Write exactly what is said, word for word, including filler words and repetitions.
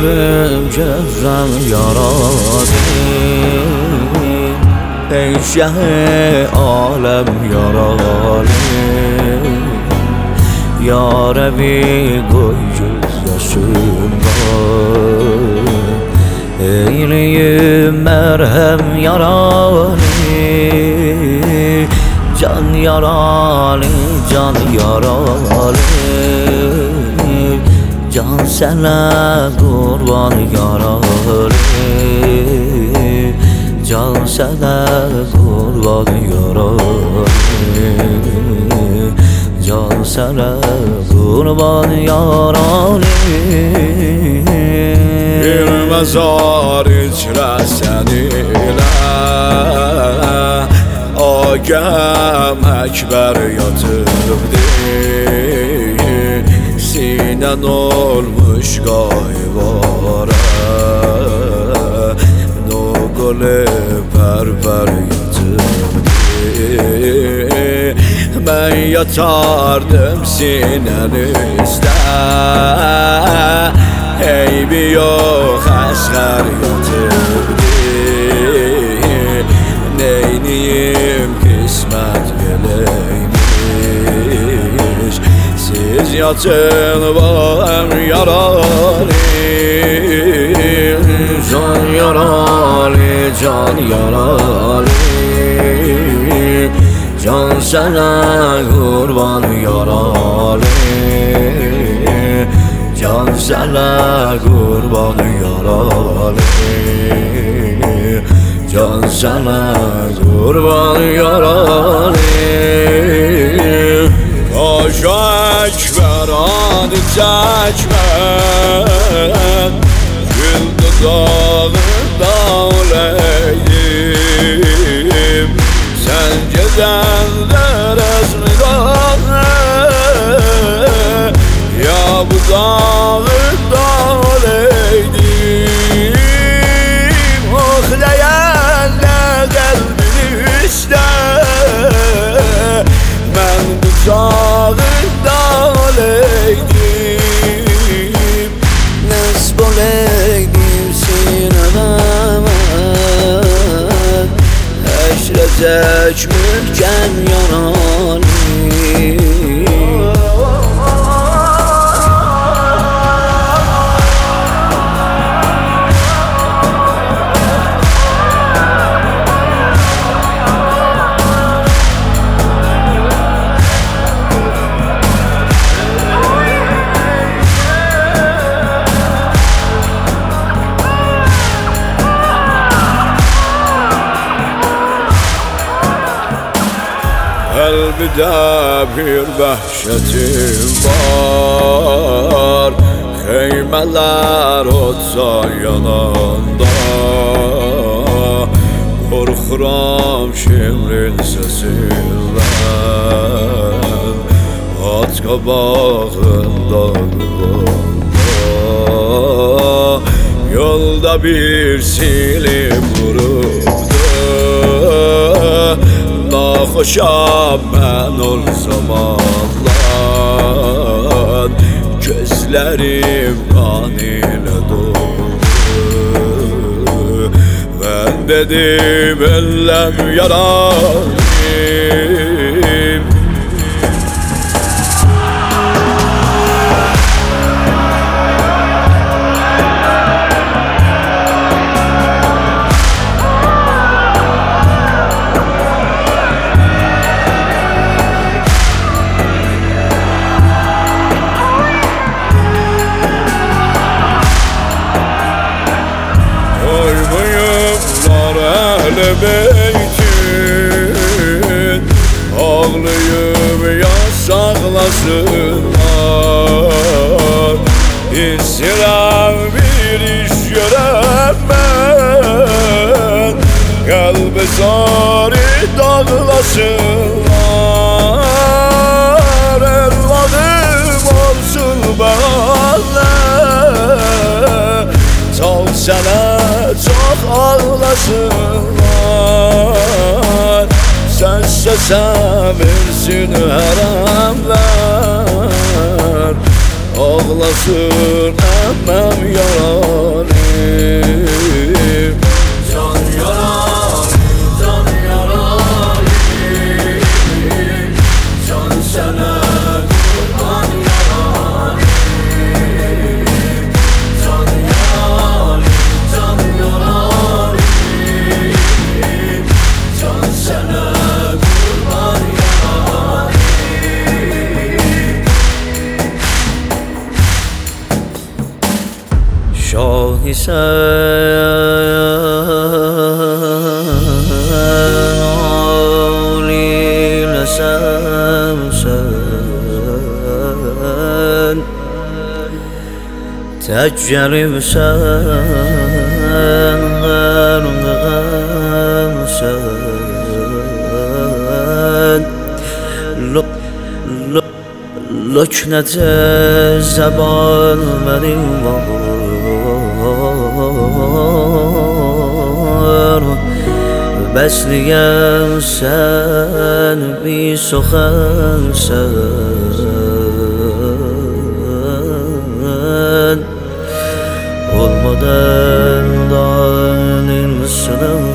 görüp gözüm yaradı. Ey şeh alem yaralı, Ya Rabbi koy göz yaşımda. Eyleyim merhem yaralı, Can yaralı, can yaralı, Can sana kurban yaralı, Can sana kurban yaralı, Can sana kurban yaralı. Bir mezar içre seninle Agam Ekber yatıbdı. Sinen olmuş gayvara, Nogole perver yatıbdı. Ben yatardım sinen üstte, Eybi yok asgar yatıbdı. Neyniyim kısmet geleymiş, Siz yatın bağım yaralı, Can yaralı, can yaralı, Can sana kurban yaralı, Can sana kurban yaralı, Can sana kurban yaralı. Taş ekber adı çekmen, Gül dudağında oleyim. Sen gecende resmi dağ, Ya bu dağında oleydim. Oklayan da kalbini işte, Ben bu dağında oleydim. Nesb oleydim sineme, Eşrecek mülken yaralı. Kalbide bir vahşetim var, Heymeler otsa yanında. Korkuram şimrin sesinden, At kabağında kıvamda. Yolda bir silim vurupdu, Nahoşam ben ol zamanlar, Gözlerim kan ile doldu. Ben dedim ellem yaralıyım, Beytin ağlayıp yasaklasınlar. İsyan bir iş göremem, Kalbe zari dağlasınlar. Evladım olsun bana, Sal sana çok ağlasınlar. Sen sevinsin haramlar, Ağlasın emmem yaralı. Vallahi sen ağlaysam sen Tek gelibsen gargam sen Löknete zeban benim var Besliyem sen bir sokan sen Olmadan dalil sınavı